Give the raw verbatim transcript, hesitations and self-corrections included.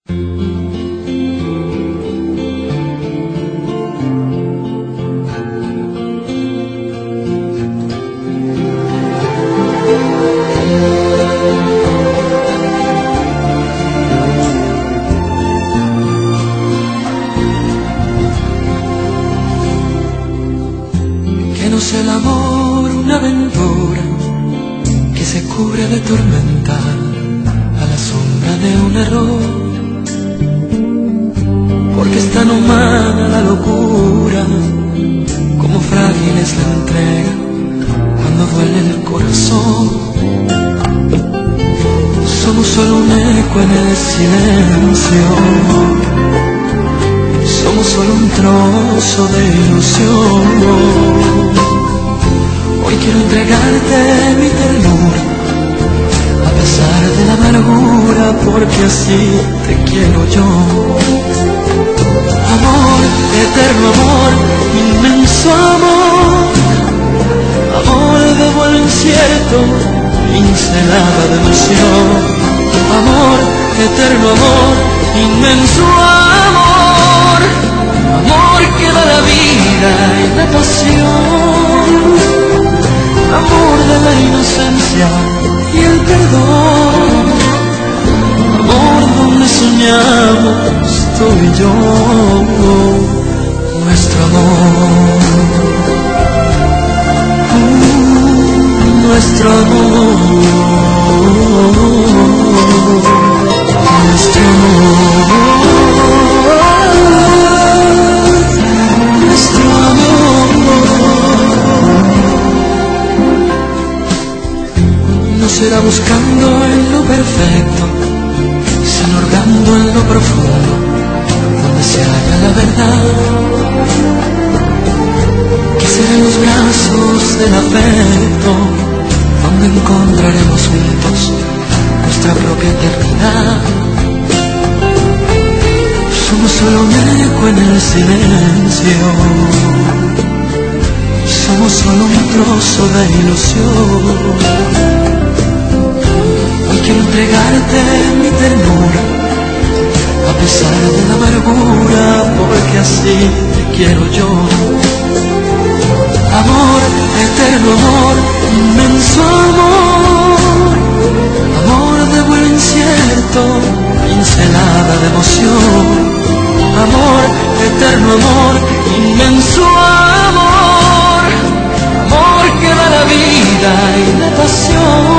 Que no sea el amor una aventura que se cubre de tormenta a la sombra de un error, porque es tan humana la locura, como frágil es la entrega cuando duele el corazón. Somos solo un eco en el silencio, somos solo un trozo de ilusión. Hoy quiero entregarte mi ternura, a pesar de la amargura, porque así te quiero yo. Amor, eterno amor, inmenso amor, amor de vuelo incierto, pincelada de emoción. Amor, eterno amor, inmenso amor, amor que da la vida y la pasión, amor de la inocencia y el perdón, amor donde soñamos tú y yo, nuestro amor, uh, nuestro amor, nuestro amor, nuestro amor. No será buscando en lo perfecto, sino hurgando en lo profundo, donde se halla la verdad, que será en los brazos del afecto, donde encontraremos juntos nuestra propia eternidad. Somos solo un eco en el silencio, somos solo un trozo de ilusión. Hoy quiero entregarte mi ternura, a pesar de la amargura, porque así te quiero yo. Amor, eterno amor, inmenso amor, amor de vuelo incierto, pincelada de emoción. Amor, eterno amor, inmenso amor, amor que da la vida y la pasión,